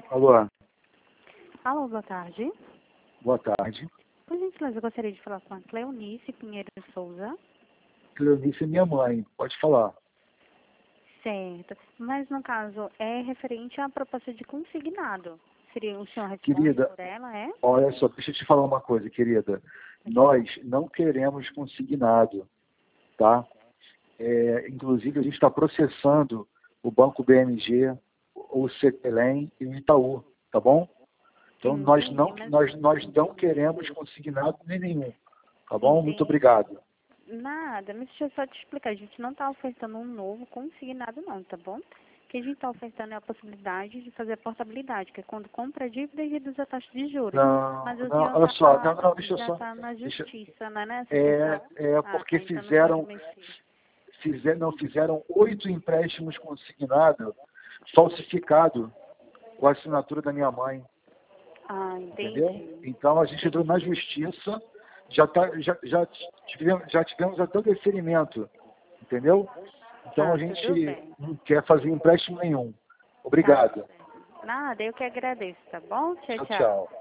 Alô, Alô, boa tarde. boa tarde. Por gentileza, eu gostaria de falar com a Cleonice Pinheiro de Souza. Cleonice é minha mãe, pode falar. Certo. Mas, no caso, é referente à proposta de consignado. Seria o senhor responde Querida, por ela, é? olha só, deixa eu te falar uma coisa, querida. Nós não queremos consignado, tá? Inclusive, a gente está processando o Banco BMG, o Cetelem e o Itaú, tá bom? Então, nós Entendi, não, mas... nós não queremos consignado nenhum, tá bom? Muito Entendi. obrigado. Nada, mas deixa eu só te explicar. A gente não está ofertando um novo consignado, não, tá bom? O que a gente está ofertando é a possibilidade de fazer a portabilidade, que é quando compra a dívida e reduz a taxa de juros. Não, Mas o não, senhor olha só, não, deixa eu já só. está na Deixa, justiça, não é nessa questão? Ah, porque tá, então não pode mexer. fizeram 8 empréstimos consignados, falsificado, com a assinatura da minha mãe, Ah, entendeu? entendi. Então a gente entrou na justiça, já tivemos até o deferimento, entendeu? Então Ah, a tudo gente bem. não quer fazer empréstimo nenhum. Tá Obrigado. certo. Nada, eu que agradeço, tá bom? Tchau, Tchau, tchau. tchau.